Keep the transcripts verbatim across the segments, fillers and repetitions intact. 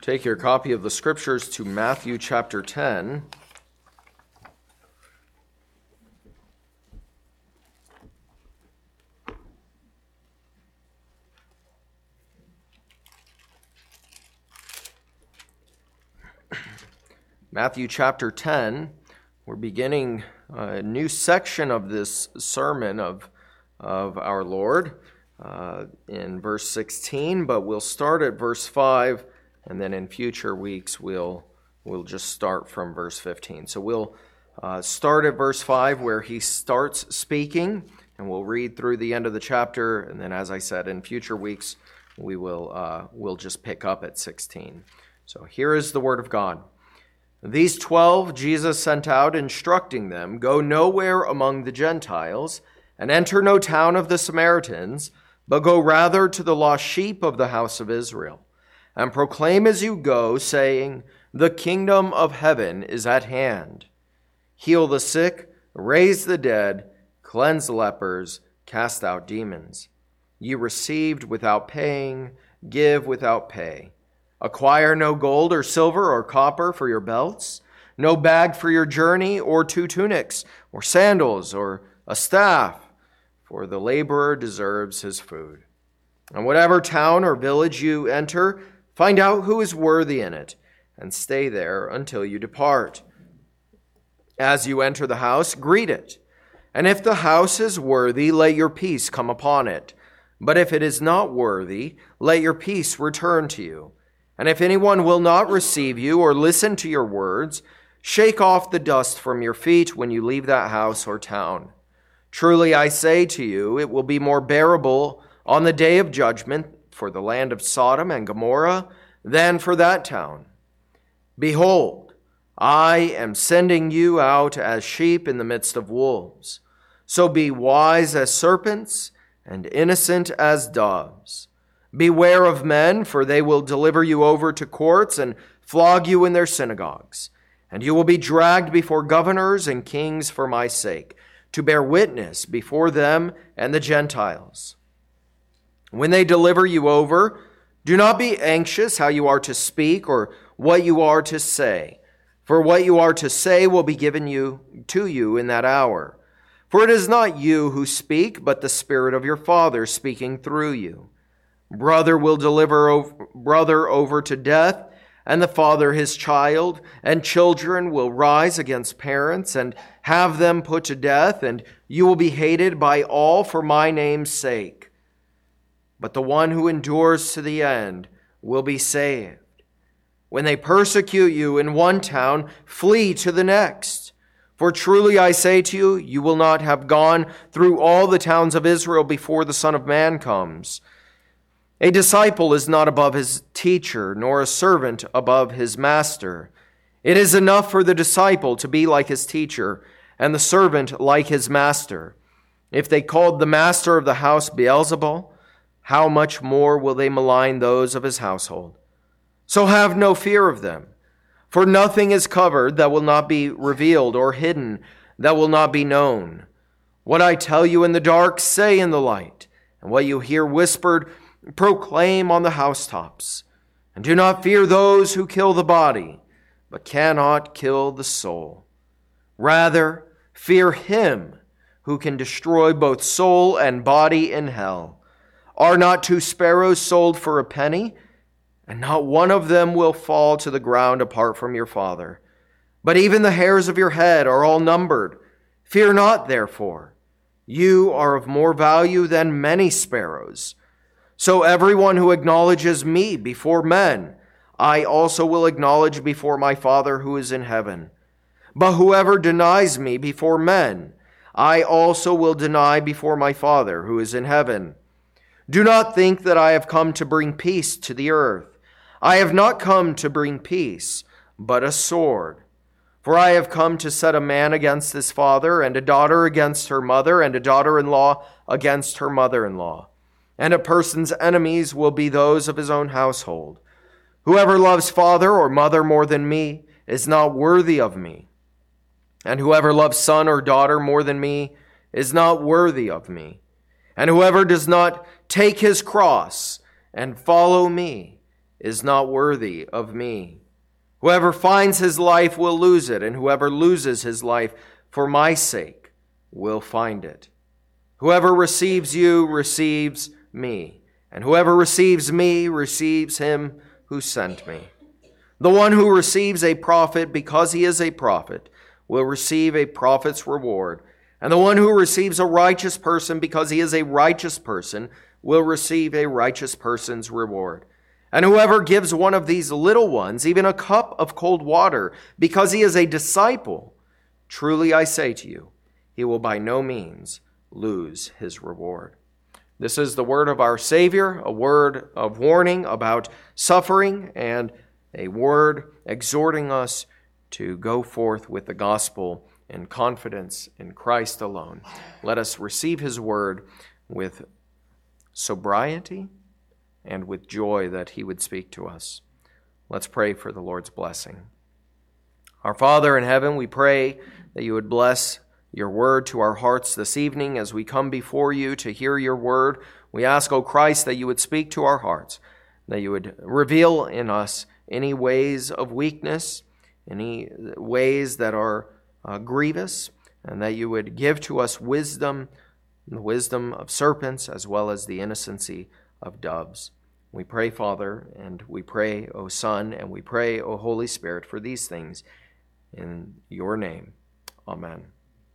Take your copy of the Scriptures to Matthew chapter ten. Matthew chapter ten, we're beginning a new section of this sermon of, of our Lord uh, in verse sixteen, but we'll start at verse five, and then in future weeks we'll, we'll just start from verse fifteen. So we'll uh, start at verse five where he starts speaking, and we'll read through the end of the chapter, and then as I said, in future weeks we will uh, we'll just pick up at sixteen. So here is the word of God. These twelve Jesus sent out, instructing them, "Go nowhere among the Gentiles, and enter no town of the Samaritans, but go rather to the lost sheep of the house of Israel, and proclaim as you go, saying, the kingdom of heaven is at hand. Heal the sick, raise the dead, cleanse lepers, cast out demons. You received without paying, give without pay. Acquire no gold or silver or copper for your belts, no bag for your journey, or two tunics, or sandals, or a staff, for the laborer deserves his food. And whatever town or village you enter, find out who is worthy in it, and stay there until you depart. As you enter the house, greet it. And if the house is worthy, let your peace come upon it. But if it is not worthy, let your peace return to you. And if anyone will not receive you or listen to your words, shake off the dust from your feet when you leave that house or town. Truly I say to you, it will be more bearable on the day of judgment for the land of Sodom and Gomorrah than for that town. Behold, I am sending you out as sheep in the midst of wolves. So be wise as serpents and innocent as doves. Beware of men, for they will deliver you over to courts and flog you in their synagogues. And you will be dragged before governors and kings for my sake, to bear witness before them and the Gentiles. When they deliver you over, do not be anxious how you are to speak or what you are to say, for what you are to say will be given you to you in that hour. For it is not you who speak, but the Spirit of your Father speaking through you. Brother will deliver over, brother over to death, and the father his child, and children will rise against parents and have them put to death, and you will be hated by all for my name's sake. But the one who endures to the end will be saved. When they persecute you in one town, flee to the next. For truly I say to you, you will not have gone through all the towns of Israel before the Son of Man comes. A disciple is not above his teacher, nor a servant above his master. It is enough for the disciple to be like his teacher, and the servant like his master. If they called the master of the house Beelzebul, how much more will they malign those of his household? So have no fear of them, for nothing is covered that will not be revealed, or hidden that will not be known. What I tell you in the dark, say in the light, and what you hear whispered, proclaim on the housetops. And do not fear those who kill the body, but cannot kill the soul. Rather, fear him who can destroy both soul and body in hell. Are not two sparrows sold for a penny? And not one of them will fall to the ground apart from your Father. But even the hairs of your head are all numbered. Fear not, therefore. You are of more value than many sparrows. So everyone who acknowledges me before men, I also will acknowledge before my Father who is in heaven. But whoever denies me before men, I also will deny before my Father who is in heaven. Do not think that I have come to bring peace to the earth. I have not come to bring peace, but a sword. For I have come to set a man against his father, and a daughter against her mother, and a daughter-in-law against her mother-in-law. And a person's enemies will be those of his own household. Whoever loves father or mother more than me is not worthy of me. And whoever loves son or daughter more than me is not worthy of me. And whoever does not take his cross and follow me is not worthy of me. Whoever finds his life will lose it, and whoever loses his life for my sake will find it. Whoever receives you receives me, and whoever receives me receives him who sent me. The one who receives a prophet because he is a prophet will receive a prophet's reward, and the one who receives a righteous person because he is a righteous person will receive a righteous person's reward. And whoever gives one of these little ones even a cup of cold water because he is a disciple, truly I say to you, he will by no means lose his reward. This is the word of our Savior, a word of warning about suffering, and a word exhorting us to go forth with the gospel in confidence in Christ alone. Let us receive his word with sobriety and with joy that he would speak to us. Let's pray for the Lord's blessing. Our Father in heaven, we pray that you would bless your word to our hearts this evening as we come before you to hear your word. We ask, O Christ, that you would speak to our hearts, that you would reveal in us any ways of weakness, any ways that are uh, grievous, and that you would give to us wisdom, the wisdom of serpents as well as the innocency of doves. We pray, Father, and we pray, O Son, and we pray, O Holy Spirit, for these things in your name. Amen.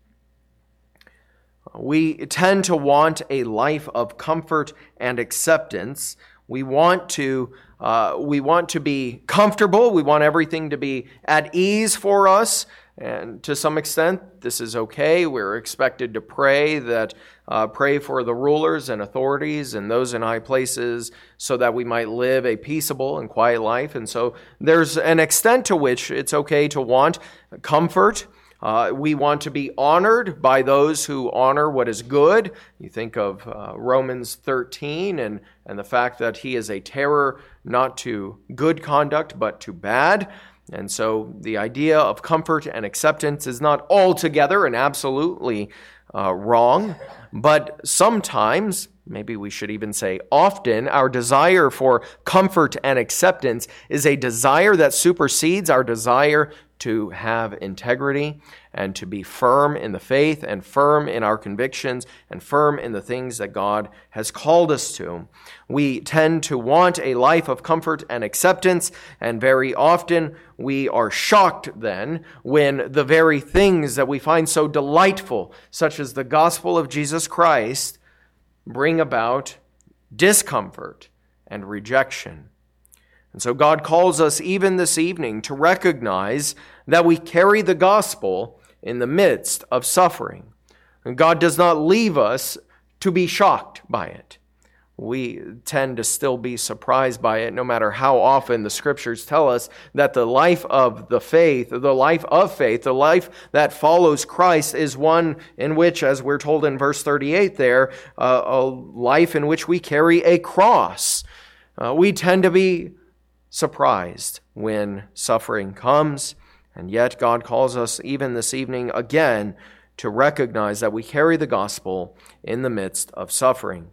We tend to want a life of comfort and acceptance. We want to uh, we want to be comfortable. We want everything to be at ease for us. And to some extent, this is okay. We're expected to pray that uh, pray for the rulers and authorities and those in high places so that we might live a peaceable and quiet life. And so there's an extent to which it's okay to want comfort. Uh, we want to be honored by those who honor what is good. You think of uh, Romans thirteen and, and the fact that he is a terror not to good conduct but to bad. And so the idea of comfort and acceptance is not altogether and absolutely uh, wrong, but sometimes, maybe we should even say often, our desire for comfort and acceptance is a desire that supersedes our desire to have integrity and to be firm in the faith and firm in our convictions and firm in the things that God has called us to. We tend to want a life of comfort and acceptance, and very often we are shocked then when the very things that we find so delightful, such as the gospel of Jesus Christ, bring about discomfort and rejection. And so God calls us even this evening to recognize that we carry the gospel in the midst of suffering. And God does not leave us to be shocked by it. We tend to still be surprised by it, no matter how often the scriptures tell us that the life of the faith, the life of faith, the life that follows Christ is one in which, as we're told in verse thirty-eight there, uh, a life in which we carry a cross. Uh, we tend to be surprised when suffering comes, and yet God calls us even this evening again to recognize that we carry the gospel in the midst of suffering.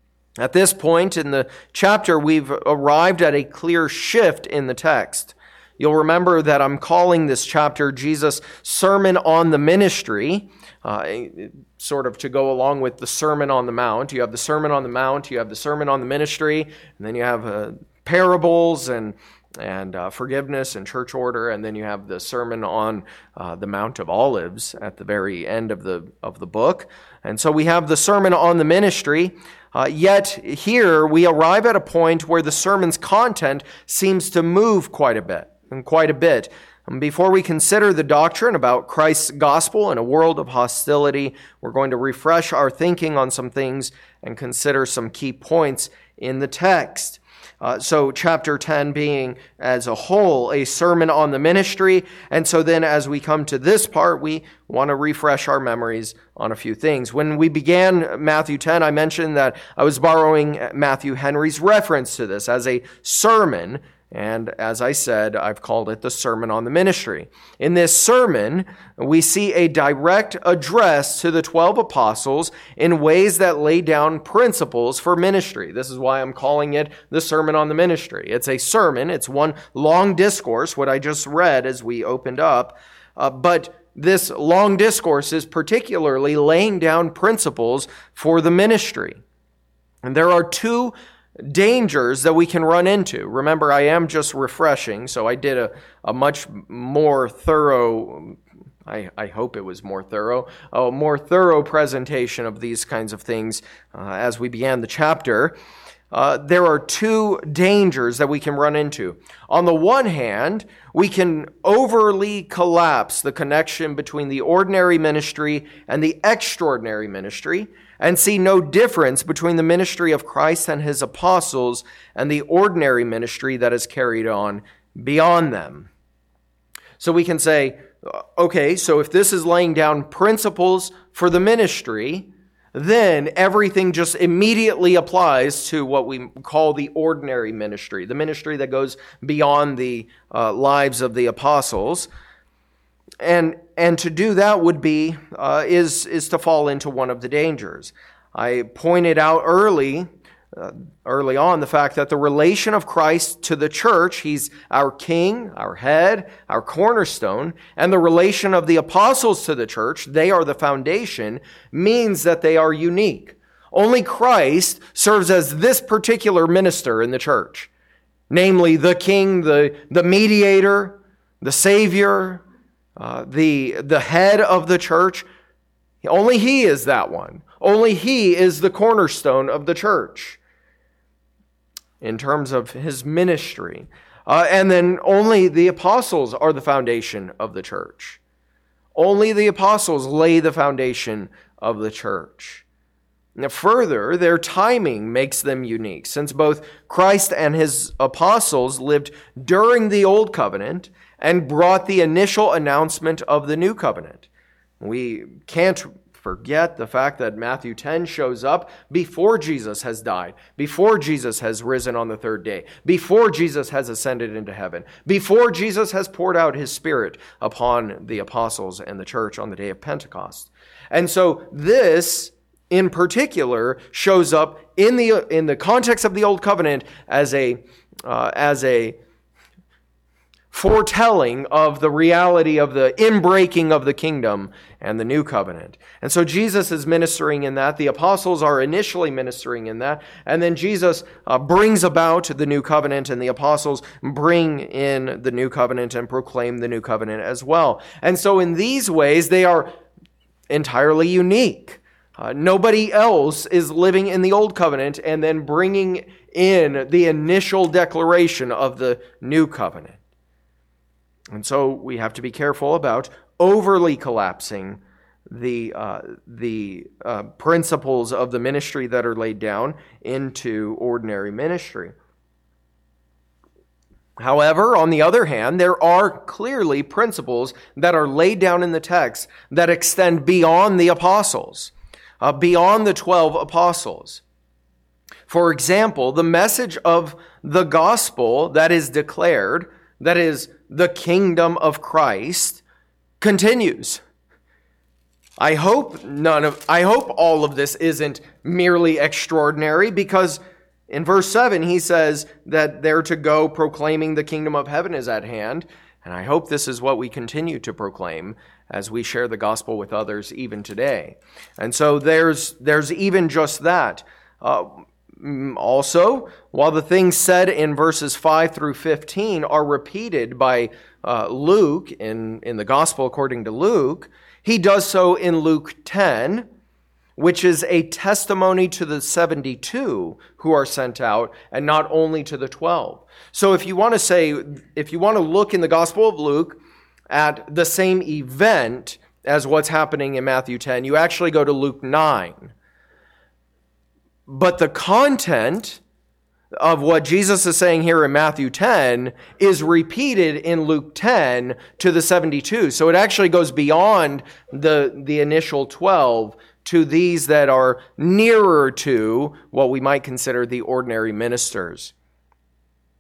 At this point in the chapter, we've arrived at a clear shift in the text. You'll remember that I'm calling this chapter Jesus' Sermon on the Ministry, uh, sort of to go along with the Sermon on the Mount. You have the Sermon on the Mount, you have the Sermon on the Ministry, and then you have uh, parables and and uh, forgiveness and church order, and then you have the Sermon on uh, the Mount of Olives at the very end of the of the book. And so we have the Sermon on the Ministry, uh, yet here we arrive at a point where the sermon's content seems to move quite a bit, and quite a bit. And before we consider the doctrine about Christ's gospel in a world of hostility, we're going to refresh our thinking on some things and consider some key points in the text. Uh, so chapter ten being as a whole a sermon on the ministry. And so then as we come to this part, we want to refresh our memories on a few things. When we began Matthew ten, I mentioned that I was borrowing Matthew Henry's reference to this as a sermon, And as I said, I've called it the Sermon on the Ministry. In this sermon, we see a direct address to the twelve apostles in ways that lay down principles for ministry. This is why I'm calling it the Sermon on the Ministry. It's a sermon. It's one long discourse, what I just read as we opened up. Uh, but this long discourse is particularly laying down principles for the ministry. And there are two dangers that we can run into. Remember, I am just refreshing, so I did a, a much more thorough, I, I hope it was more thorough, a more thorough presentation of these kinds of things uh, as we began the chapter. Uh, there are two dangers that we can run into. On the one hand, we can overly collapse the connection between the ordinary ministry and the extraordinary ministry, and see no difference between the ministry of Christ and his apostles and the ordinary ministry that is carried on beyond them. So we can say, okay, so if this is laying down principles for the ministry, then everything just immediately applies to what we call the ordinary ministry, the ministry that goes beyond the uh, lives of the apostles. And and to do that would be, uh, is, is to fall into one of the dangers. I pointed out early, uh, early on the fact that the relation of Christ to the church, he's our king, our head, our cornerstone, and the relation of the apostles to the church, they are the foundation, means that they are unique. Only Christ serves as this particular minister in the church, namely the king, the, the mediator, the savior, Uh, the, the head of the church. Only he is that one. Only he is the cornerstone of the church in terms of his ministry. Uh, and then only the apostles are the foundation of the church. Only the apostles lay the foundation of the church. Now, further, their timing makes them unique, since both Christ and his apostles lived during the Old Covenant and brought the initial announcement of the New Covenant. We can't forget the fact that Matthew ten shows up before Jesus has died, before Jesus has risen on the third day, before Jesus has ascended into heaven, before Jesus has poured out his Spirit upon the apostles and the church on the day of Pentecost. And so this, in particular, shows up in the in the context of the Old Covenant as a uh, as a foretelling of the reality of the inbreaking of the kingdom and the new covenant. And so Jesus is ministering in that. The apostles are initially ministering in that. And then Jesus uh, brings about the new covenant, and the apostles bring in the new covenant and proclaim the new covenant as well. And so in these ways, they are entirely unique. Uh, nobody else is living in the old covenant and then bringing in the initial declaration of the new covenant. And so we have to be careful about overly collapsing the uh, the uh, principles of the ministry that are laid down into ordinary ministry. However, on the other hand, there are clearly principles that are laid down in the text that extend beyond the apostles, uh, beyond the twelve apostles. For example, the message of the gospel that is declared, that is the kingdom of Christ, continues. I hope none of, I hope all of this isn't merely extraordinary, because in verse seven he says that they're to go proclaiming the kingdom of heaven is at hand. And I hope this is what we continue to proclaim as we share the gospel with others even today. And so there's, there's even just that. Uh, Also, while the things said in verses five through fifteen are repeated by uh, Luke in, in the Gospel according to Luke, he does so in Luke ten, which is a testimony to the seventy-two who are sent out and not only to the twelve. So if you want to say, if you want to look in the Gospel of Luke at the same event as what's happening in Matthew ten, you actually go to Luke nine. But the content of what Jesus is saying here in Matthew ten is repeated in Luke ten to the seventy-two. So it actually goes beyond the, the initial twelve to these that are nearer to what we might consider the ordinary ministers.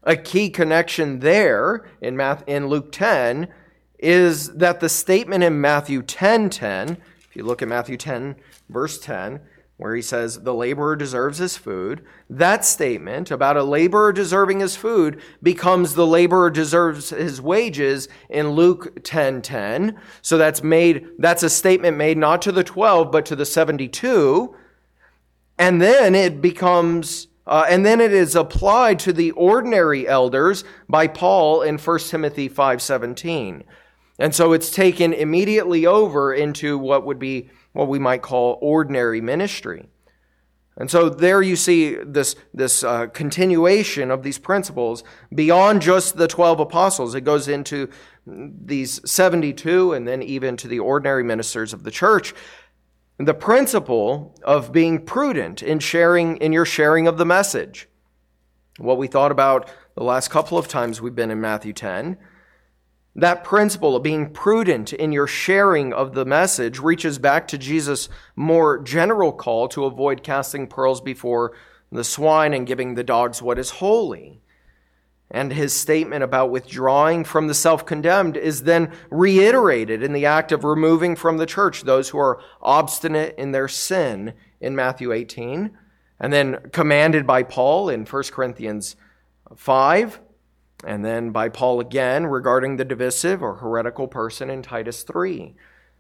A key connection there in Math, in Luke ten is that the statement in Matthew ten ten, if you look at Matthew ten, verse ten, where he says, the laborer deserves his food, that statement about a laborer deserving his food becomes the laborer deserves his wages in Luke ten ten. So that's made, that's a statement made not to the twelve, but to the seventy-two. And then it becomes, uh, and then it is applied to the ordinary elders by Paul in First Timothy five seventeen. And so it's taken immediately over into what would be what we might call ordinary ministry. And so there you see this, this uh, continuation of these principles beyond just the twelve apostles. It goes into these seventy-two and then even to the ordinary ministers of the church. The principle of being prudent in sharing, in your sharing of the message. What we thought about the last couple of times we've been in Matthew ten. That principle of being prudent in your sharing of the message reaches back to Jesus' more general call to avoid casting pearls before the swine and giving the dogs what is holy. And his statement about withdrawing from the self-condemned is then reiterated in the act of removing from the church those who are obstinate in their sin in Matthew eighteen, and then commanded by Paul in First Corinthians five, and then by Paul again regarding the divisive or heretical person in Titus three.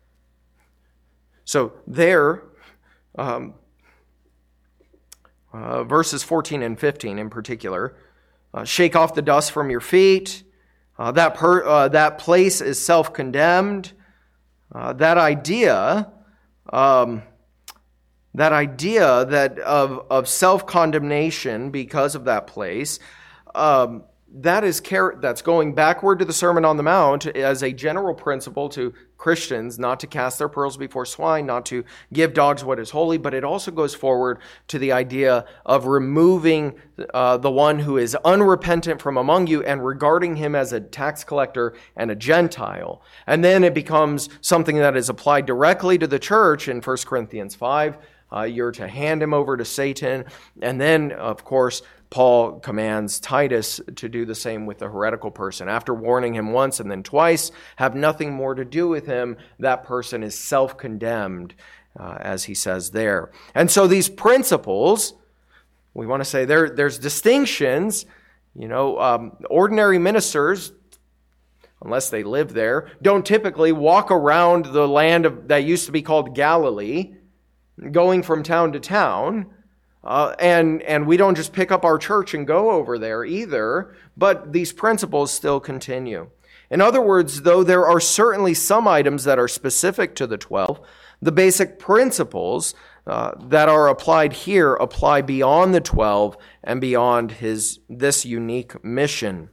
So there, um, uh, verses fourteen and fifteen in particular, uh, shake off the dust from your feet. Uh, that, per, uh, that place is self-condemned. Uh, that idea, um, that idea that of, of self-condemnation because of that place, um, That is that's going backward to the Sermon on the Mount as a general principle to Christians not to cast their pearls before swine, not to give dogs what is holy, but it also goes forward to the idea of removing uh, the one who is unrepentant from among you and regarding him as a tax collector and a Gentile. And then it becomes something that is applied directly to the church in First Corinthians five. Uh, you're to hand him over to Satan. And then, of course, Paul commands Titus to do the same with the heretical person. After warning him once and then twice, have nothing more to do with him. That person is self-condemned, uh, as he says there. And so these principles, we want to say there, there's distinctions. You know, um, ordinary ministers, unless they live there, don't typically walk around the land of, that used to be called Galilee, going from town to town. Uh, and, and we don't just pick up our church and go over there either, but these principles still continue. In other words, though there are certainly some items that are specific to the twelve, the basic principles uh, that are applied here apply beyond the twelve and beyond his this unique mission.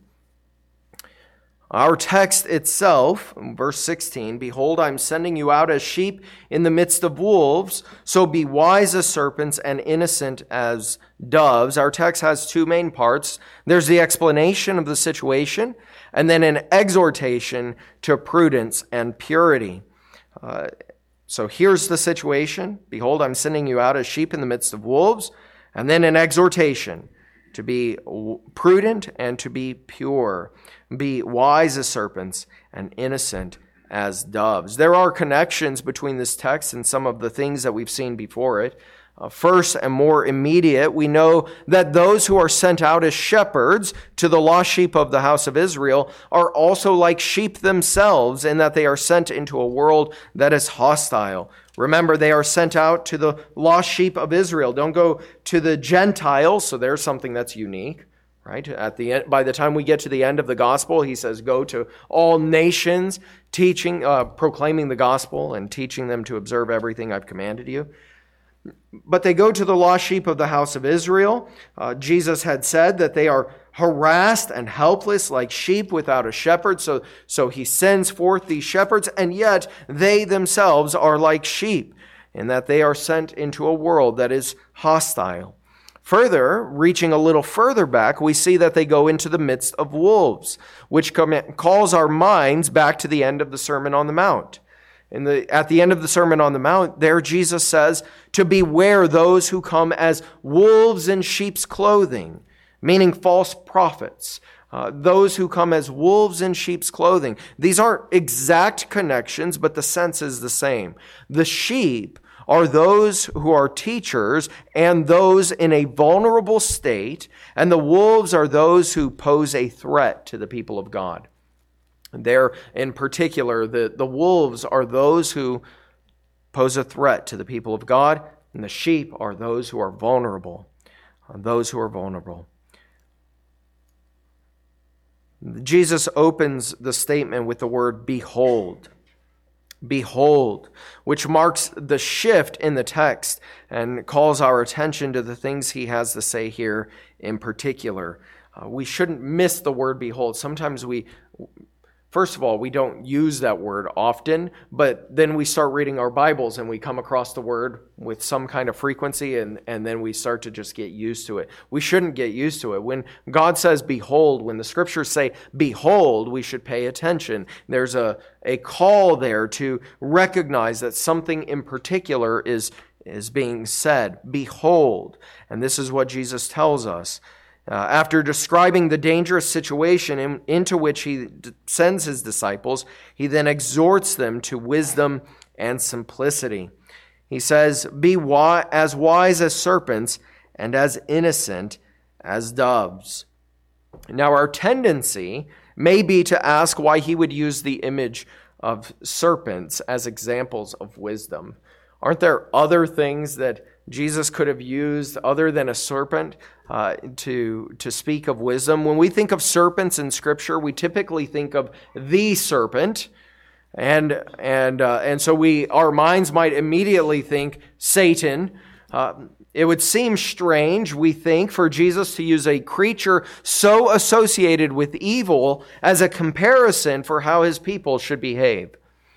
Our text itself, verse sixteen, behold, I'm sending you out as sheep in the midst of wolves, so be wise as serpents and innocent as doves. Our text has two main parts. There's the explanation of the situation, and then an exhortation to prudence and purity. Uh, so here's the situation. Behold, I'm sending you out as sheep in the midst of wolves, and then an exhortation to be prudent and to be pure. Be wise as serpents and innocent as doves. There are connections between this text and some of the things that we've seen before it. Uh, first and more immediate, we know that those who are sent out as shepherds to the lost sheep of the house of Israel are also like sheep themselves in that they are sent into a world that is hostile. Remember, they are sent out to the lost sheep of Israel. Don't go to the Gentiles, so there's something that's unique. Right? At the end, by the time we get to the end of the gospel, he says, go to all nations, teaching, uh, proclaiming the gospel and teaching them to observe everything I've commanded you. But they go to the lost sheep of the house of Israel. Uh, Jesus had said that they are harassed and helpless like sheep without a shepherd. So, so he sends forth these shepherds, and yet they themselves are like sheep in that they are sent into a world that is hostile. Further, reaching a little further back, we see that they go into the midst of wolves, which calls our minds back to the end of the Sermon on the Mount. In the, at the end of the Sermon on the Mount, there Jesus says to beware those who come as wolves in sheep's clothing. meaning false prophets, uh, those who come as wolves in sheep's clothing. These aren't exact connections, but the sense is the same. The sheep are those who are teachers and those in a vulnerable state, and the wolves are those who pose a threat to the people of God. There, in particular, the, the wolves are those who pose a threat to the people of God, and the sheep are those who are vulnerable, those who are vulnerable. Jesus opens the statement with the word behold. Behold, which marks the shift in the text and calls our attention to the things he has to say here in particular. Uh, we shouldn't miss the word behold. Sometimes we, first of all, we don't use that word often, but then we start reading our Bibles and we come across the word with some kind of frequency, and, and then we start to just get used to it. We shouldn't get used to it. When God says behold, when the scriptures say behold, we should pay attention. There's a, a call there to recognize that something in particular is, is being said. Behold. And this is what Jesus tells us. Uh, after describing the dangerous situation in, into which he d- sends his disciples, he then exhorts them to wisdom and simplicity. He says, be wi- as wise as serpents and as innocent as doves. Now, our tendency may be to ask why he would use the image of serpents as examples of wisdom. Aren't there other things that Jesus could have used other than a serpent uh, to, to speak of wisdom? When we think of serpents in Scripture, we typically think of the serpent, and and uh, and so we our minds might immediately think Satan. Uh, it would seem strange, we think, for Jesus to use a creature so associated with evil as a comparison for how his people should behave.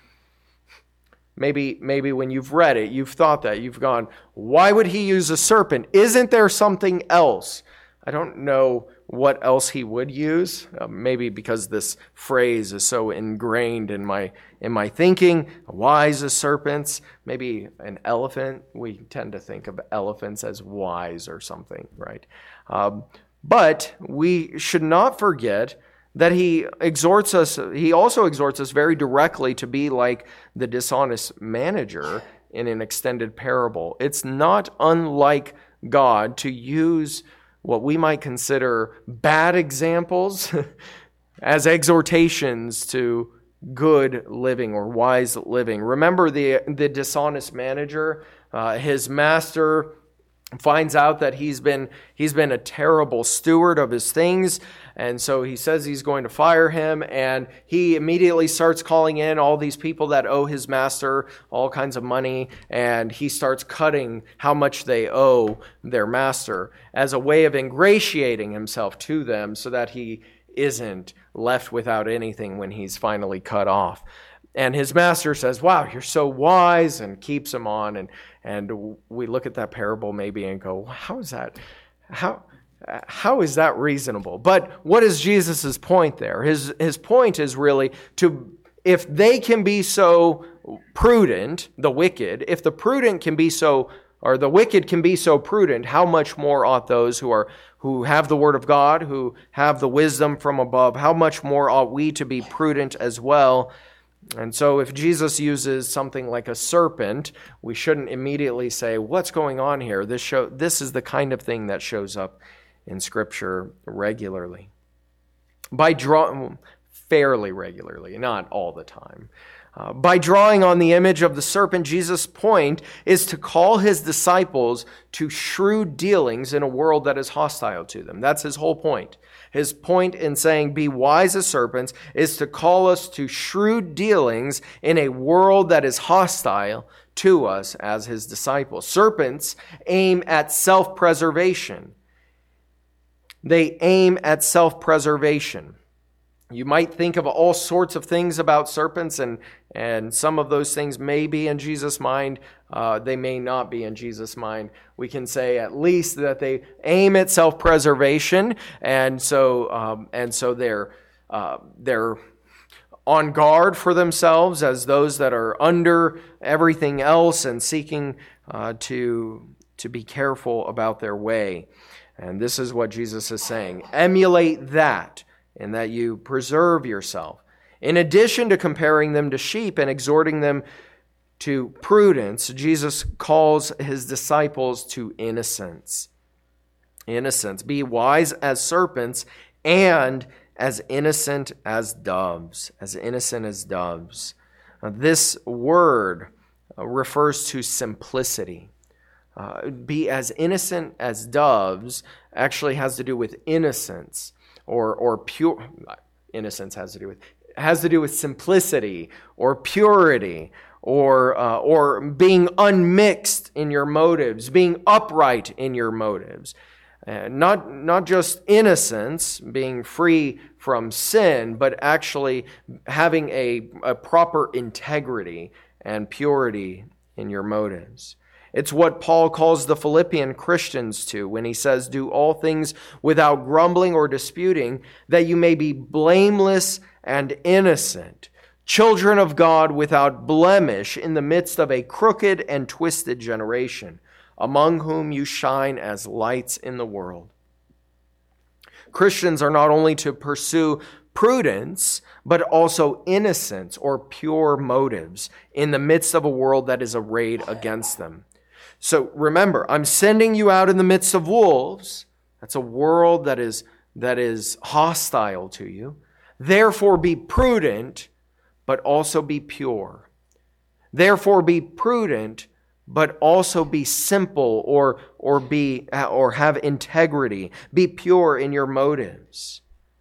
Maybe maybe when you've read it, you've thought that. You've gone, why would he use a serpent? Isn't there something else? I don't know what else he would use. Uh, maybe because this phrase is so ingrained in my in my thinking. Wise as serpents. Maybe an elephant. We tend to think of elephants as wise or something, right? Um, but we should not forget that he exhorts us, he also exhorts us very directly to be like the dishonest manager in an extended parable. It's not unlike God to use what we might consider bad examples as exhortations to good living or wise living. Remember the, the dishonest manager, uh, his master finds out that he's been he's been a terrible steward of his things, and so he says he's going to fire him, and he immediately starts calling in all these people that owe his master all kinds of money, and he starts cutting how much they owe their master as a way of ingratiating himself to them so that he isn't left without anything when he's finally cut off. And his master says, wow, you're so wise, and keeps him on. And, and we look at that parable maybe and go, how is that, how, how is that reasonable? But what is Jesus' point there? His, his point is really to, if they can be so prudent, the wicked, if the prudent can be so, or the wicked can be so prudent, how much more ought those who are, who have the word of God, who have the wisdom from above, how much more ought we to be prudent as well? And so if Jesus uses something like a serpent, we shouldn't immediately say, what's going on here? This show, this is the kind of thing that shows up in Scripture regularly. By draw, fairly regularly, not all the time. Uh, by drawing on the image of the serpent, Jesus' point is to call his disciples to shrewd dealings in a world that is hostile to them. That's his whole point. His point in saying, be wise as serpents, is to call us to shrewd dealings in a world that is hostile to us as his disciples. Serpents aim at self-preservation. They aim at self-preservation. You might think of all sorts of things about serpents, and, and some of those things may be in Jesus' mind. Uh, they may not be in Jesus' mind. We can say at least that they aim at self-preservation, and so um, and so they're uh, they're on guard for themselves as those that are under everything else and seeking uh, to to be careful about their way. And this is what Jesus is saying. Emulate that, in that you preserve yourself. In addition to comparing them to sheep and exhorting them to prudence, Jesus calls his disciples to innocence. Innocence. Be wise as serpents and as innocent as doves. As innocent as doves. Now, this word refers to simplicity. Uh, be as innocent as doves actually has to do with innocence, or or pure. Innocence has to do with has to do with simplicity or purity, or uh, or being unmixed in your motives, being upright in your motives. Uh, not not just innocence, being free from sin, but actually having a, a proper integrity and purity in your motives. It's what Paul calls the Philippian Christians to when he says, do all things without grumbling or disputing, that you may be blameless and innocent, children of God without blemish in the midst of a crooked and twisted generation, among whom you shine as lights in the world. Christians are not only to pursue prudence, but also innocence or pure motives in the midst of a world that is arrayed against them. So remember, I'm sending you out in the midst of wolves. That's a world that is, that is hostile to you. Therefore be prudent, but also be pure. Therefore be prudent, but also be simple, or or be or have integrity. Be pure in your motives.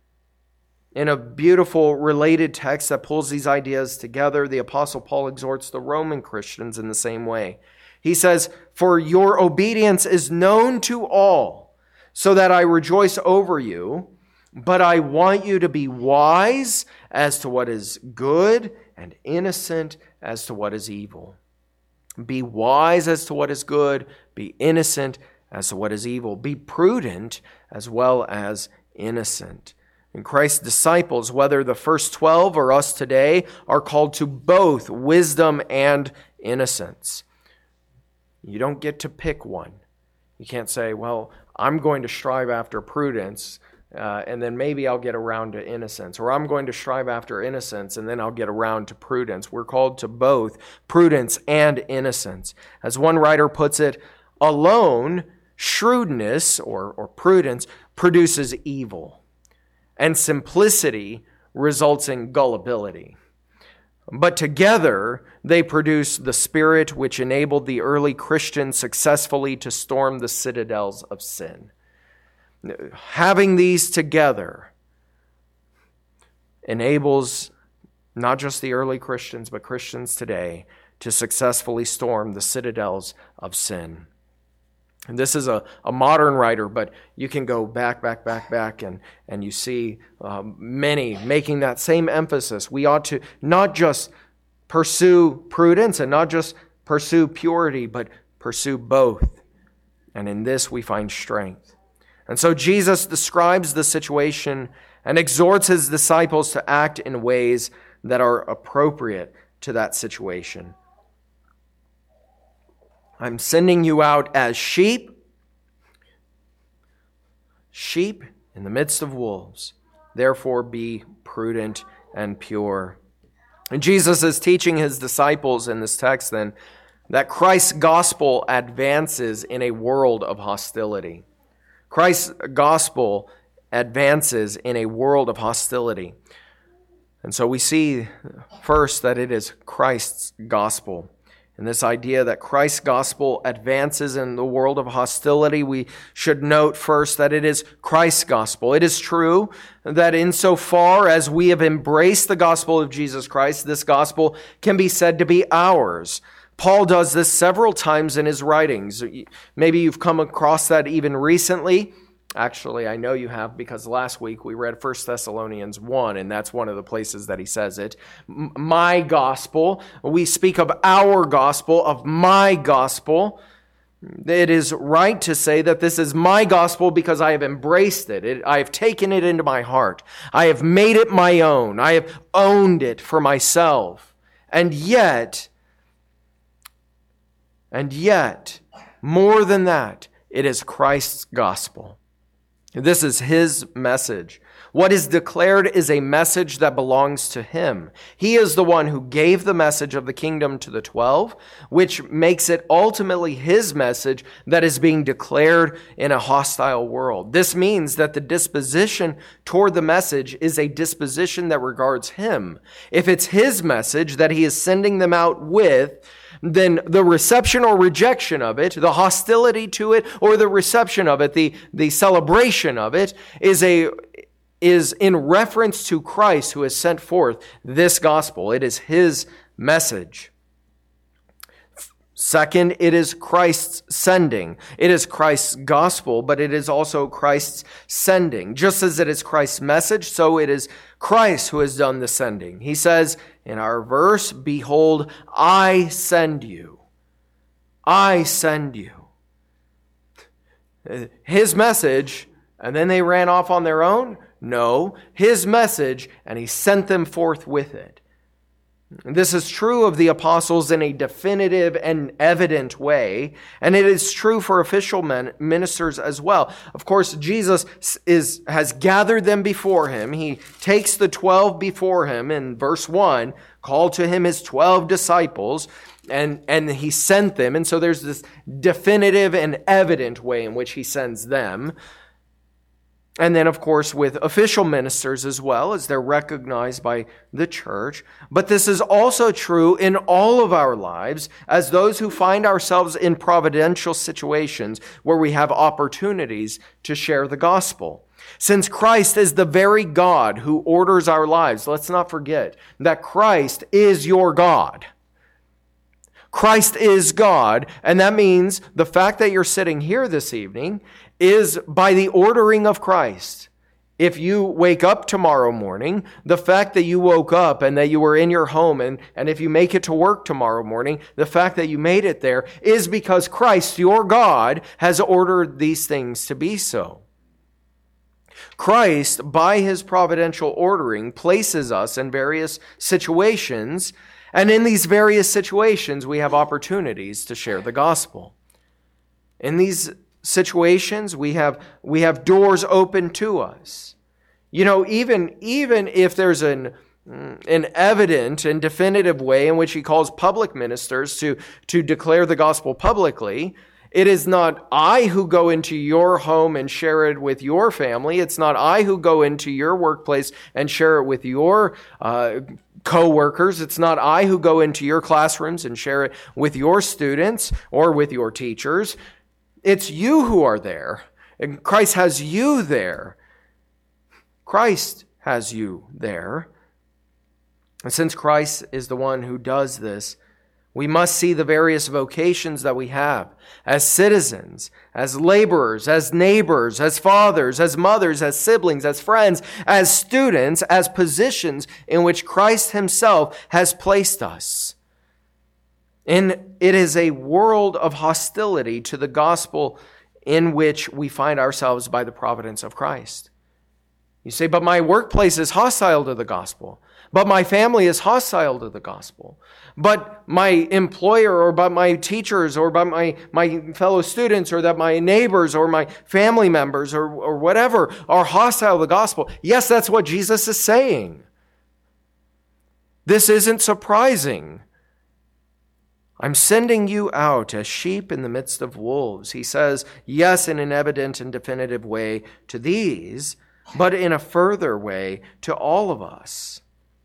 In a beautiful related text that pulls these ideas together, the Apostle Paul exhorts the Roman Christians in the same way. He says, "For your obedience is known to all, so that I rejoice over you, but I want you to be wise as to what is good and innocent as to what is evil." Be wise as to what is good, be innocent as to what is evil. Be prudent as well as innocent. And Christ's disciples, whether the first twelve or us today, are called to both wisdom and innocence. You don't get to pick one. You can't say, well, I'm going to strive after prudence, Uh, and then maybe I'll get around to innocence. Or I'm going to strive after innocence, and then I'll get around to prudence. We're called to both prudence and innocence. As one writer puts it, alone, shrewdness or, or prudence produces evil, and simplicity results in gullibility. But together, they produce the spirit which enabled the early Christians successfully to storm the citadels of sin. Having these together enables not just the early Christians, but Christians today to successfully storm the citadels of sin. And this is a, a modern writer, but you can go back, back, back, back, and, and you see um, many making that same emphasis. We ought to not just pursue prudence and not just pursue purity, but pursue both. And in this we find strength. And so Jesus describes the situation and exhorts his disciples to act in ways that are appropriate to that situation. I'm sending you out as sheep, sheep in the midst of wolves. Therefore be prudent and pure. And Jesus is teaching his disciples in this text then that Christ's gospel advances in a world of hostility. Christ's gospel advances in a world of hostility. And so we see first that it is Christ's gospel. And this idea that Christ's gospel advances in the world of hostility, we should note first that it is Christ's gospel. It is true that insofar as we have embraced the gospel of Jesus Christ, this gospel can be said to be ours. Paul does this several times in his writings. Maybe you've come across that even recently. Actually, I know you have, because last week we read First Thessalonians one, and that's one of the places that he says it. My gospel. We speak of our gospel, of my gospel. It is right to say that this is my gospel because I have embraced it. it. I have taken it into my heart. I have made it my own. I have owned it for myself. And yet... And yet, more than that, it is Christ's gospel. This is his message. What is declared is a message that belongs to him. He is the one who gave the message of the kingdom to the twelve, which makes it ultimately his message that is being declared in a hostile world. This means that the disposition toward the message is a disposition that regards him. If it's his message that he is sending them out with, then the reception or rejection of it, the hostility to it or the reception of it, the, the celebration of it, is a is in reference to Christ who has sent forth this gospel. It is his message. Second, it is Christ's sending. It is Christ's gospel, but it is also Christ's sending. Just as it is Christ's message, so it is Christ who has done the sending. He says in our verse, "Behold, I send you. I send you." His message, and then they ran off on their own? No, his message, and he sent them forth with it. This is true of the apostles in a definitive and evident way, and it is true for official men, ministers as well. Of course, Jesus is has gathered them before him. He takes the twelve before him in verse one, called to him his twelve disciples, and, and he sent them. And so there's this definitive and evident way in which he sends them. And then, of course, with official ministers as well, as they're recognized by the church. But this is also true in all of our lives as those who find ourselves in providential situations where we have opportunities to share the gospel. Since Christ is the very God who orders our lives, let's not forget that Christ is your God. Christ is God, and that means the fact that you're sitting here this evening is by the ordering of Christ. If you wake up tomorrow morning, the fact that you woke up and that you were in your home, and, and if you make it to work tomorrow morning, the fact that you made it there is because Christ, your God, has ordered these things to be so. Christ, by his providential ordering, places us in various situations, and in these various situations, we have opportunities to share the gospel. In these situations, we have we have doors open to us. You know, even even if there's an an evident and definitive way in which he calls public ministers to to declare the gospel publicly, it is not I who go into your home and share it with your family. It's not I who go into your workplace and share it with your uh, co-workers. It's not I who go into your classrooms and share it with your students or with your teachers. It's you who are there. And Christ has you there. Christ has you there. And since Christ is the one who does this, we must see the various vocations that we have as citizens, as laborers, as neighbors, as fathers, as mothers, as siblings, as friends, as students, as positions in which Christ himself has placed us. And it is a world of hostility to the gospel in which we find ourselves by the providence of Christ. You say, but my workplace is hostile to the gospel. But my family is hostile to the gospel. But my employer or but my teachers or but my, my fellow students or that my neighbors or my family members or, or whatever are hostile to the gospel. Yes, that's what Jesus is saying. This isn't surprising. I'm sending you out as sheep in the midst of wolves. He says, yes, in an evident and definitive way to these, but in a further way to all of us.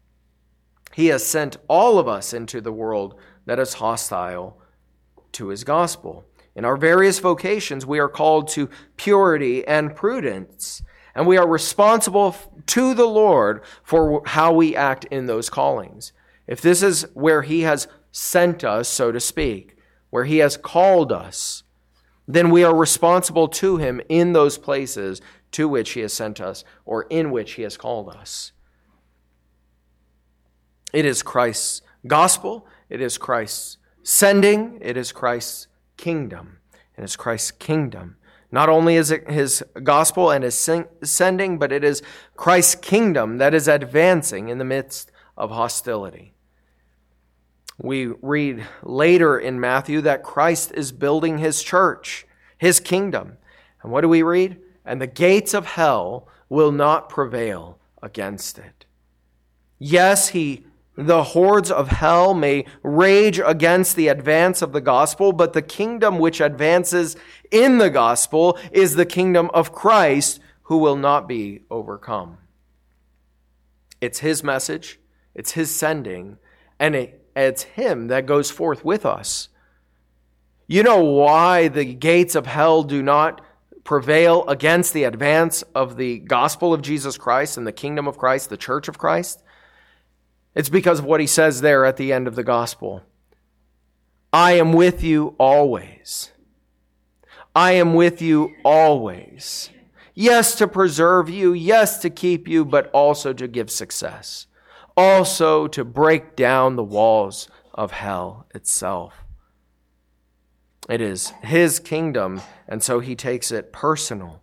He has sent all of us into the world that is hostile to his gospel. In our various vocations, we are called to purity and prudence, and we are responsible to the Lord for how we act in those callings. If this is where he has sent us, so to speak, where he has called us, then we are responsible to him in those places to which he has sent us or in which he has called us. It is Christ's gospel. It is Christ's sending. It is Christ's kingdom. It is Christ's kingdom. Not only is it his gospel and his sending, but it is Christ's kingdom that is advancing in the midst of hostility. We read later in Matthew that Christ is building his church, his kingdom. And what do we read? and the gates of hell will not prevail against it. Yes, he, the hordes of hell may rage against the advance of the gospel, but the kingdom which advances in the gospel is the kingdom of Christ, who will not be overcome. It's his message, it's his sending, and it, it's him that goes forth with us. You know why the gates of hell do not prevail against the advance of the gospel of Jesus Christ and the kingdom of Christ, the church of Christ? It's because of what he says there at the end of the gospel. I am with you always. I am with you always. Yes, to preserve you, yes, to keep you, but also to give success. Also to break down the walls of hell itself. It is his kingdom, and so he takes it personal.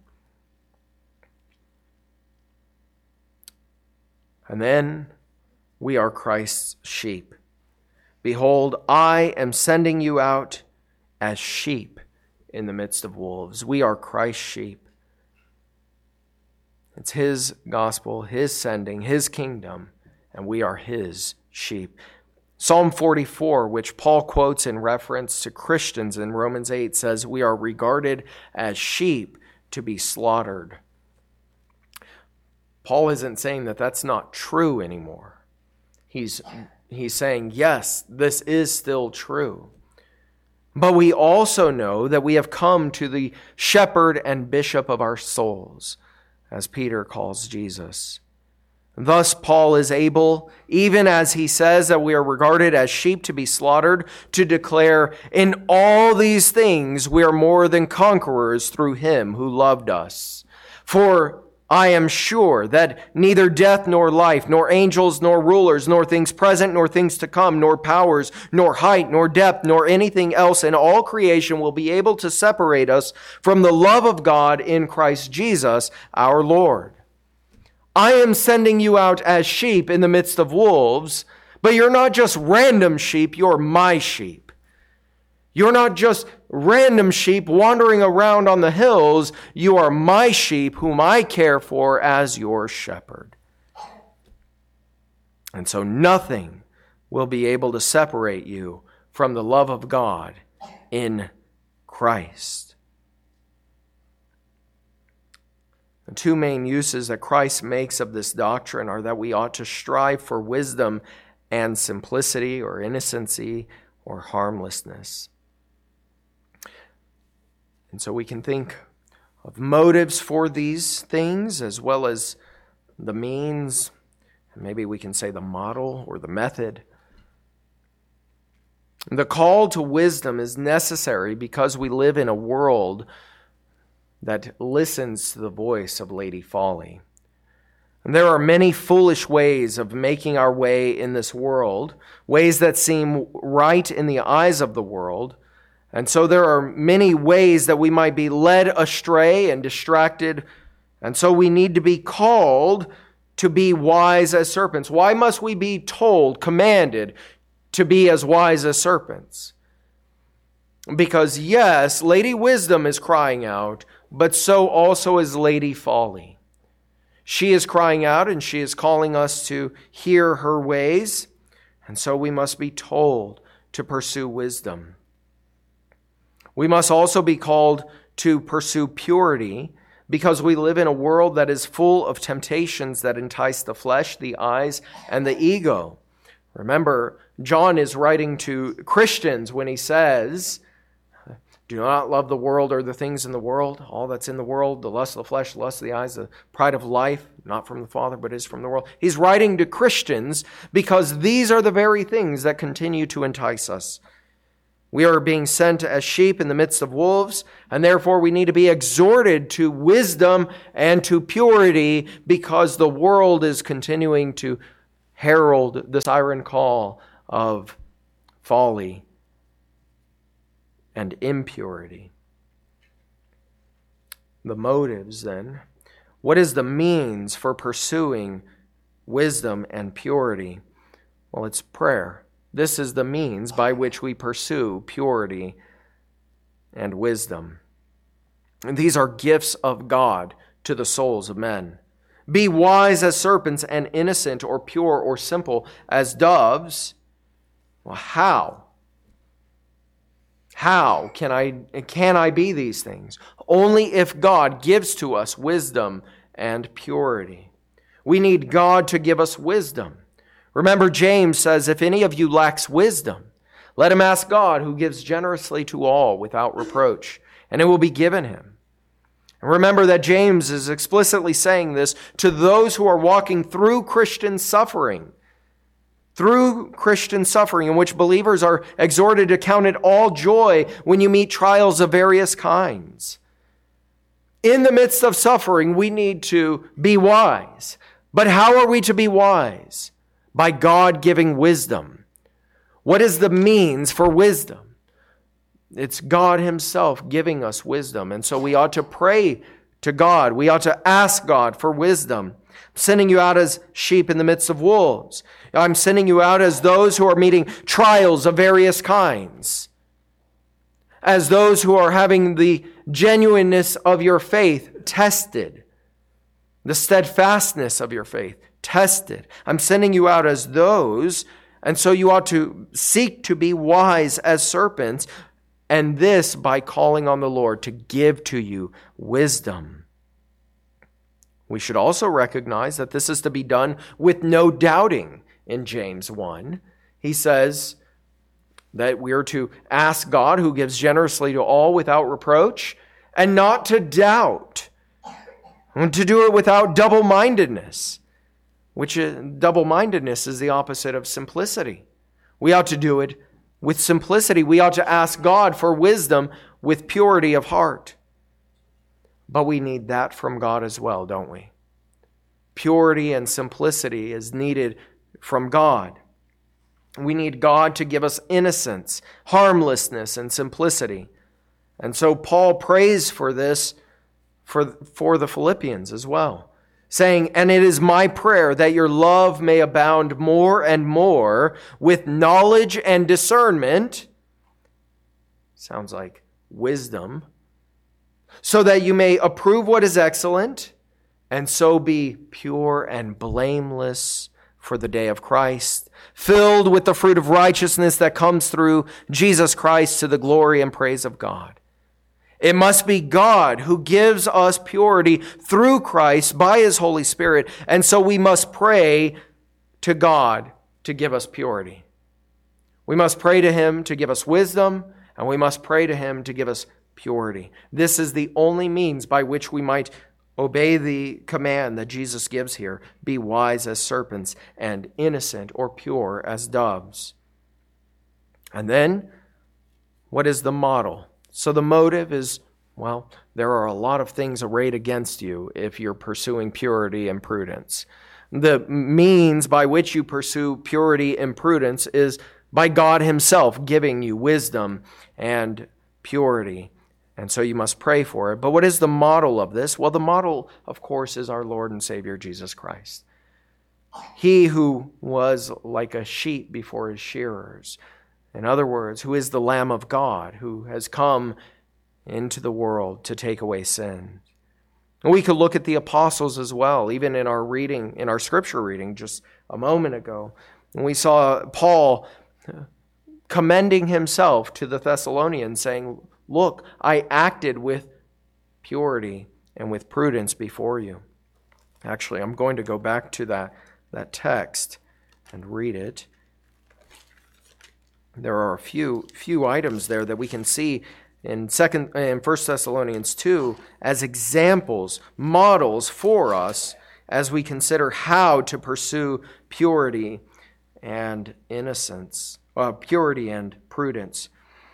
And then we are Christ's sheep. Behold, I am sending you out as sheep in the midst of wolves. We are Christ's sheep. It's his gospel, his sending, his kingdom, and we are his sheep. Psalm forty-four, which Paul quotes in reference to Christians in Romans eight, says we are regarded as sheep to be slaughtered. Paul isn't saying that that's not true anymore. He's, he's saying, yes, this is still true. But we also know that we have come to the shepherd and bishop of our souls, as Peter calls Jesus. Thus, Paul is able, even as he says that we are regarded as sheep to be slaughtered, to declare, in all these things we are more than conquerors through him who loved us. For I am sure that neither death nor life, nor angels nor rulers, nor things present nor things to come, nor powers, nor height, nor depth, nor anything else in all creation will be able to separate us from the love of God in Christ Jesus our Lord. I am sending you out as sheep in the midst of wolves, but you're not just random sheep, you're my sheep. You're not just random sheep wandering around on the hills, you are my sheep whom I care for as your shepherd. And so nothing will be able to separate you from the love of God in Christ. The two main uses that Christ makes of this doctrine are that we ought to strive for wisdom and simplicity or innocency or harmlessness. And so we can think of motives for these things as well as the means, and maybe we can say the model or the method. The call to wisdom is necessary because we live in a world that listens to the voice of Lady Folly. And there are many foolish ways of making our way in this world, ways that seem right in the eyes of the world. And so there are many ways that we might be led astray and distracted. And so we need to be called to be wise as serpents. Why must we be told, commanded, to be as wise as serpents? Because yes, Lady Wisdom is crying out, but so also is Lady Folly. She is crying out and she is calling us to hear her ways. And so we must be told to pursue wisdom. We must also be called to pursue purity because we live in a world that is full of temptations that entice the flesh, the eyes, and the ego. Remember, John is writing to Christians when he says, do not love the world or the things in the world, all that's in the world, the lust of the flesh, the lust of the eyes, the pride of life, not from the Father, but is from the world. He's writing to Christians because these are the very things that continue to entice us. We are being sent as sheep in the midst of wolves, and therefore we need to be exhorted to wisdom and to purity because the world is continuing to herald the siren call of folly and impurity. The motives, then. What is the means for pursuing wisdom and purity? Well, it's prayer. This is the means by which we pursue purity and wisdom. And these are gifts of God to the souls of men. Be wise as serpents and innocent or pure or simple as doves. Well, how? How can I, can I be these things? Only if God gives to us wisdom and purity. We need God to give us wisdom. Remember, James says, if any of you lacks wisdom, let him ask God, who gives generously to all without reproach, and it will be given him. And remember that James is explicitly saying this to those who are walking through Christian suffering. Through Christian suffering, in which believers are exhorted to count it all joy when you meet trials of various kinds. In the midst of suffering, we need to be wise. But how are we to be wise? By God giving wisdom. What is the means for wisdom? It's God himself giving us wisdom. And so we ought to pray to God. We ought to ask God for wisdom. I'm sending you out as sheep in the midst of wolves. I'm sending you out as those who are meeting trials of various kinds. As those who are having the genuineness of your faith tested. The steadfastness of your faith tested. I'm sending you out as those, and so you ought to seek to be wise as serpents, and this by calling on the Lord to give to you wisdom. We should also recognize that this is to be done with no doubting. In James one, he says that we are to ask God, who gives generously to all without reproach, and not to doubt, and to do it without double-mindedness, which is, double-mindedness is the opposite of simplicity. We ought to do it with simplicity. We ought to ask God for wisdom with purity of heart. But we need that from God as well, don't we? Purity and simplicity is needed from God. We need God to give us innocence, harmlessness, and simplicity. And so Paul prays for this for, for the Philippians as well, saying, and it is my prayer that your love may abound more and more with knowledge and discernment. Sounds like wisdom. So that you may approve what is excellent, and so be pure and blameless for the day of Christ, filled with the fruit of righteousness that comes through Jesus Christ to the glory and praise of God. It must be God who gives us purity through Christ by his Holy Spirit, and so we must pray to God to give us purity. We must pray to him to give us wisdom, and we must pray to him to give us purity. This is the only means by which we might obey the command that Jesus gives here. Be wise as serpents and innocent or pure as doves. And then, what is the model? So the motive is, well, there are a lot of things arrayed against you if you're pursuing purity and prudence. The means by which you pursue purity and prudence is by God himself giving you wisdom and purity. And so you must pray for it. But what is the model of this? Well, the model, of course, is our Lord and Savior, Jesus Christ. He who was like a sheep before his shearers. In other words, who is the Lamb of God, who has come into the world to take away sin. And we could look at the apostles as well, even in our reading, in our scripture reading just a moment ago. And we saw Paul commending himself to the Thessalonians, saying, look, I acted with purity and with prudence before you. Actually, I'm going to go back to that, that text and read it. There are a few few items there that we can see in second in First Thessalonians two as examples, models for us as we consider how to pursue purity and innocence, uh, purity and prudence.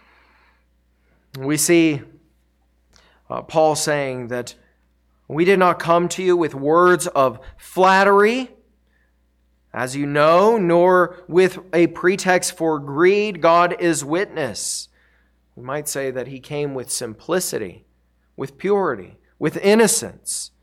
We see uh, Paul saying that we did not come to you with words of flattery, as you know, nor with a pretext for greed. God is witness. We might say that he came with simplicity, with purity, with innocence.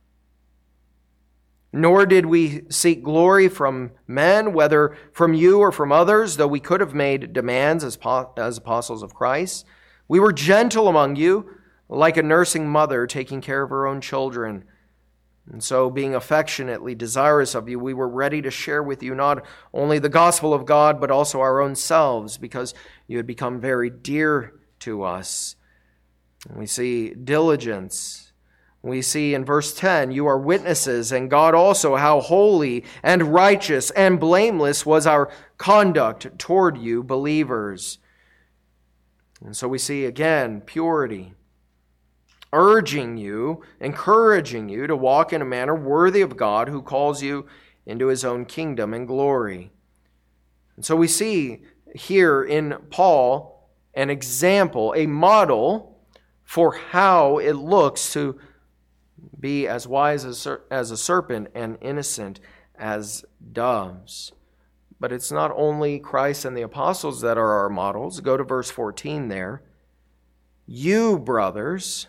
Nor did we seek glory from men, whether from you or from others, though we could have made demands as, as apostles of Christ. We were gentle among you, like a nursing mother taking care of her own children. And so, being affectionately desirous of you, we were ready to share with you not only the gospel of God, but also our own selves, because you had become very dear to us. We see diligence. We see in verse ten, you are witnesses, and God also, how holy and righteous and blameless was our conduct toward you, believers. And so we see again purity, urging you, encouraging you to walk in a manner worthy of God who calls you into his own kingdom and glory. And so we see here in Paul an example, a model for how it looks to be as wise as a serpent and innocent as doves. But it's not only Christ and the apostles that are our models. Go to verse fourteen there. You, brothers,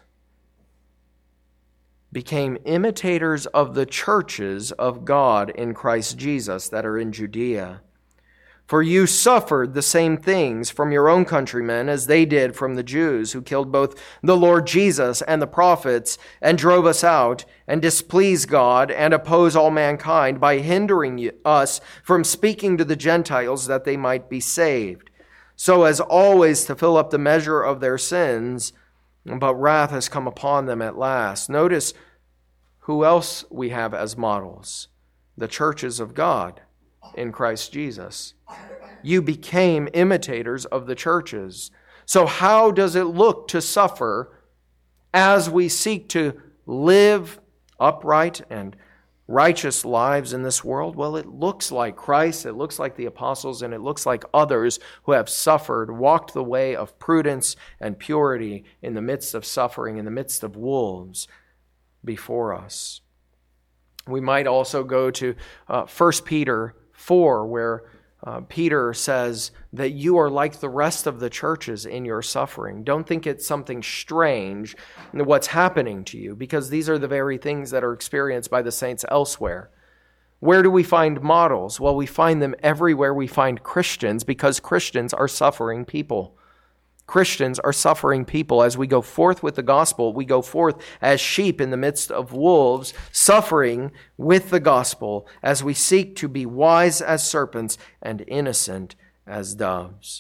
became imitators of the churches of God in Christ Jesus that are in Judea. For you suffered the same things from your own countrymen as they did from the Jews, who killed both the Lord Jesus and the prophets, and drove us out, and displease God, and oppose all mankind by hindering us from speaking to the Gentiles that they might be saved, so as always to fill up the measure of their sins, but wrath has come upon them at last. Notice who else we have as models. The churches of God in Christ Jesus. You became imitators of the churches. So how does it look to suffer as we seek to live upright and righteous lives in this world? Well, it looks like Christ, it looks like the apostles, and it looks like others who have suffered, walked the way of prudence and purity in the midst of suffering, in the midst of wolves before us. We might also go to uh, First Peter four, where uh, Peter says that you are like the rest of the churches in your suffering. Don't think it's something strange what's happening to you, because these are the very things that are experienced by the saints elsewhere. Where do we find models? Well, we find them everywhere we find Christians, because Christians are suffering people. Christians are suffering people. As we go forth with the gospel, we go forth as sheep in the midst of wolves, suffering with the gospel as we seek to be wise as serpents and innocent as doves.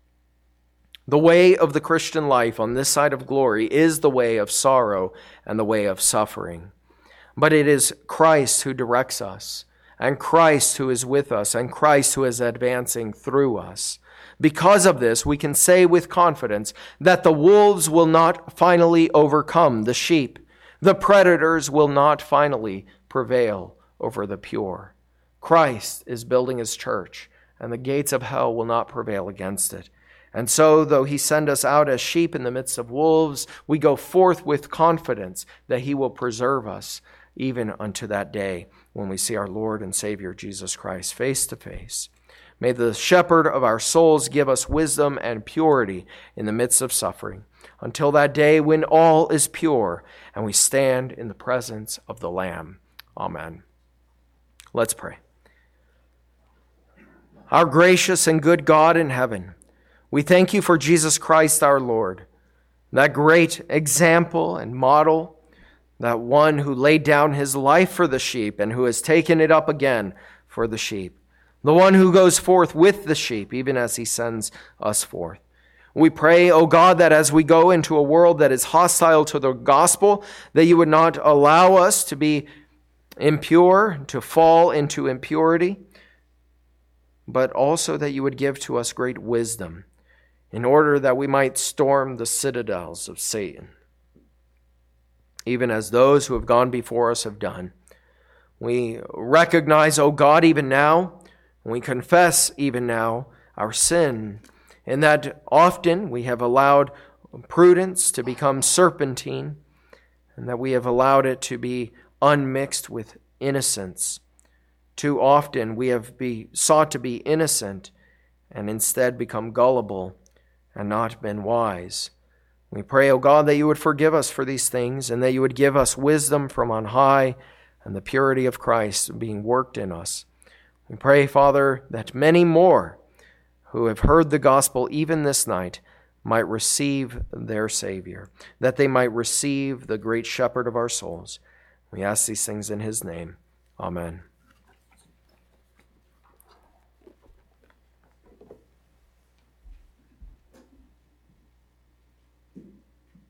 The way of the Christian life on this side of glory is the way of sorrow and the way of suffering. But it is Christ who directs us, and Christ who is with us, and Christ who is advancing through us. Because of this, we can say with confidence that the wolves will not finally overcome the sheep. The predators will not finally prevail over the pure. Christ is building his church, and the gates of hell will not prevail against it. And so, though he send us out as sheep in the midst of wolves, we go forth with confidence that he will preserve us even unto that day when we see our Lord and Savior Jesus Christ face to face. May the shepherd of our souls give us wisdom and purity in the midst of suffering, until that day when all is pure and we stand in the presence of the Lamb. Amen. Let's pray. Our gracious and good God in heaven, we thank you for Jesus Christ our Lord, that great example and model, that one who laid down his life for the sheep and who has taken it up again for the sheep. The one who goes forth with the sheep, even as he sends us forth. We pray, O God, that as we go into a world that is hostile to the gospel, that you would not allow us to be impure, to fall into impurity, but also that you would give to us great wisdom in order that we might storm the citadels of Satan, even as those who have gone before us have done. We recognize, O God, even now, we confess even now our sin, in that often we have allowed prudence to become serpentine, and that we have allowed it to be unmixed with innocence. Too often we have be, sought to be innocent and instead become gullible and not been wise. We pray, O God, that you would forgive us for these things, and that you would give us wisdom from on high and the purity of Christ being worked in us. We pray, Father, that many more who have heard the gospel even this night might receive their Savior, that they might receive the great shepherd of our souls. We ask these things in his name. Amen.